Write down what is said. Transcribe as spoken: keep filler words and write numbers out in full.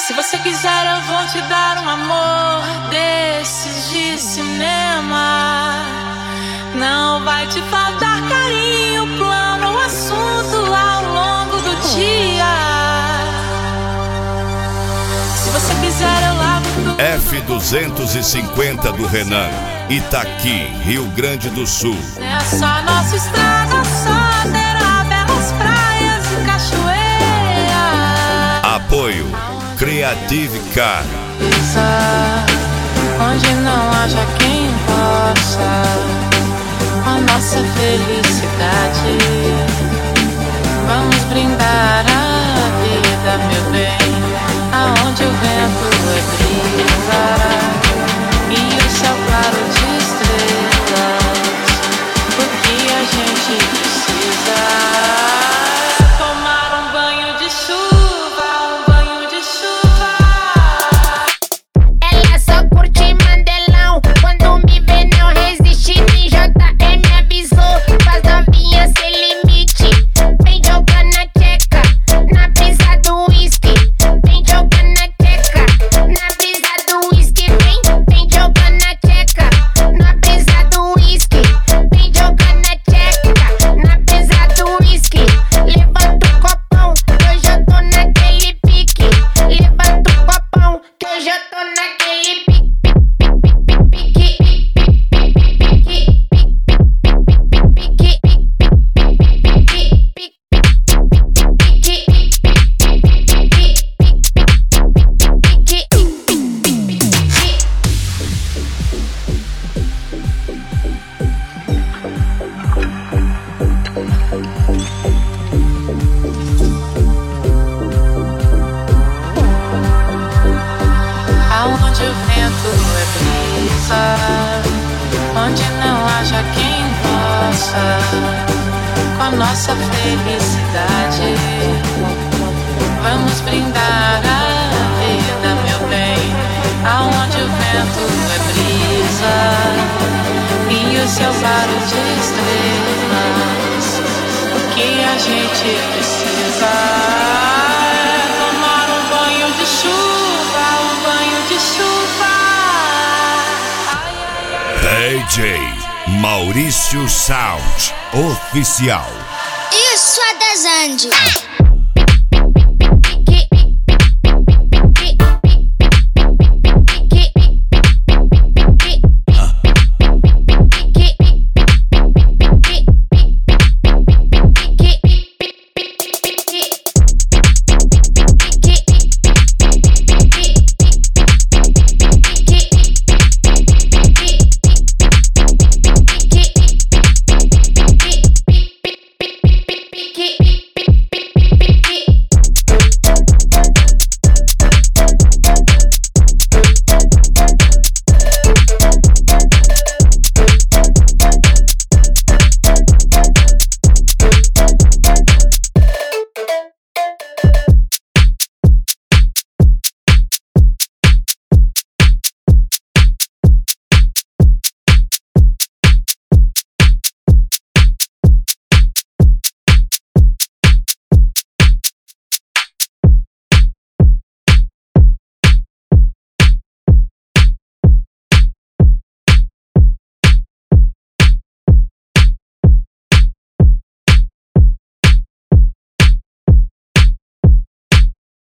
Se você quiser eu vou te dar um amor desses de cinema. Não vai te faltar carinho, plano, assunto ao longo do dia. Se você quiser eu lavo tudo. F duzentos e cinquenta do Renan, Itaqui, Rio Grande do Sul. É só nossa estrada, só terá belas praias e cachoeira. Apoio Creative Car. Onde não haja quem possa a nossa felicidade. Vamos brindar a vida, meu bem, aonde o vento é brisa e o céu claro de estrelas. O que a gente precisa? Tomar um banho de chuva, um banho de chuva. Ela só curte Mandelão, quando me vê não resiste. J M avisou, faz novinha sem limite. Vem jogar na tcheca, na brisa do uísque. Vem jogar na tcheca, na brisa do uísque. Vem, vem jogar na tcheca, na brisa do uísque. Vem jogar na tcheca, na brisa do uísque. Levanta o copão, que eu já tô naquele pique. Levanta o copão, que eu já tô naquele pique. Aonde o vento é brisa, onde não haja quem possa com a nossa felicidade. Vamos brindar a vida, meu bem, aonde o vento é brisa e o céu claro de estrelas. O que a gente precisa é tomar um banho de chuva, um banho de chuva. D J Maurício Sound Oficial. Isso é Desande.